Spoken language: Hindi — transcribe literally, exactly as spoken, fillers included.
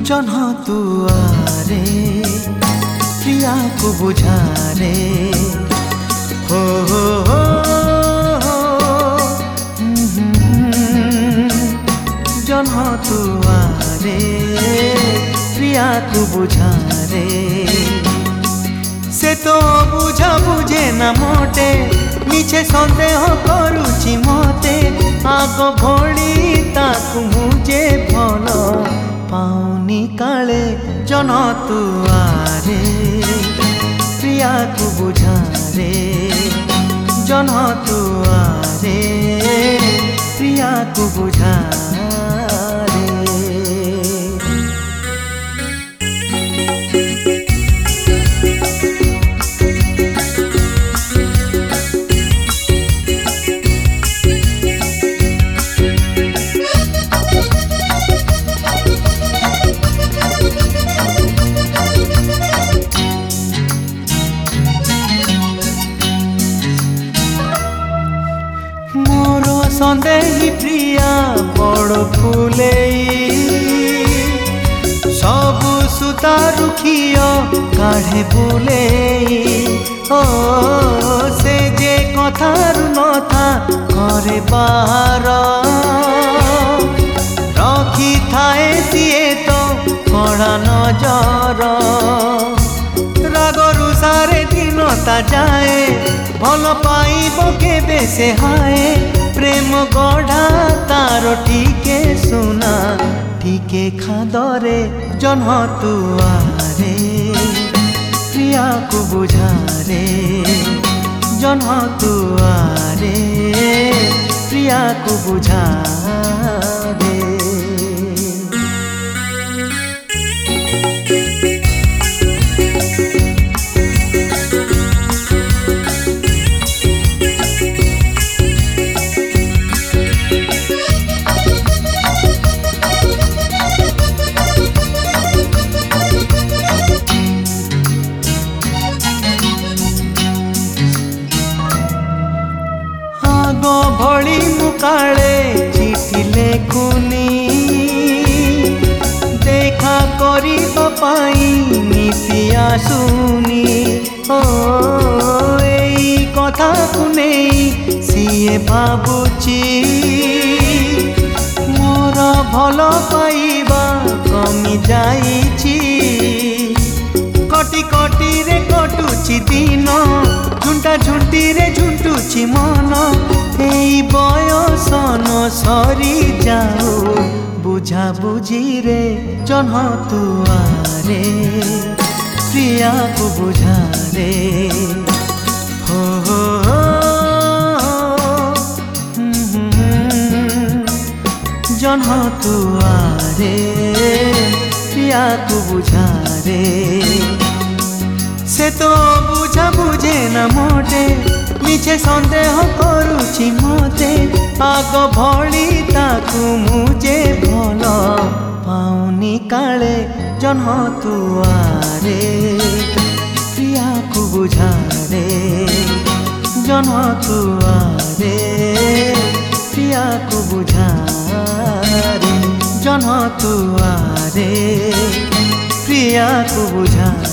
जन्ह तुआरे प्रिया को बुझारे हो हो हो जन्ह तुआरे प्रिया को बुझारे से तो बुझा बुझे न मोटे मिछे सन्देह करुची मते आग भली ताकू मुझे भल पाऊनी काले जन्ह तुआरे प्रिया को बुझारे जन्ह तुआरे प्रिया को बुझारे। सन्देही प्रिया बड़ फूले सब सुता रुखिय काढ़े बुले ओ से जे कथारु नथा करे बाहर रखी थाए सीए तो कड़ा नजर रागरु सारे दिन ता जाए भल पाइब केबे से हाए प्रेम गढ़ा तार टीके सुना टीके खादरे जन्ह तुआरे प्रिया को बुझारे जन्ह तुआरे प्रिया को बुझारे। भली मुकाले चिठी लेखुनी देखा करी पाई नीति आसुनी ओ एई कथा को नहीं सीए भाबुची मोर भल पाइबा कमी जाइची कटी कटी रे कटुची दिन झुंटा झुंटी रे झुंटुची मन एई बयस न सरी जाओ बुझा बुझी रे जन्ह तुआरे प्रिया को बुझारे हो हो जन्ह तुआरे प्रिया को बुझारे से तो बुझा बुझे न मोटे मिछे सन्देह करुची मते आग भली ताकू मुझे भल पाऊनी काले जन्ह तुआरे प्रिया को बुझारे जन्ह तुआरे प्रिया को बुझारे जन्ह तुआरे प्रिया को बुझारे।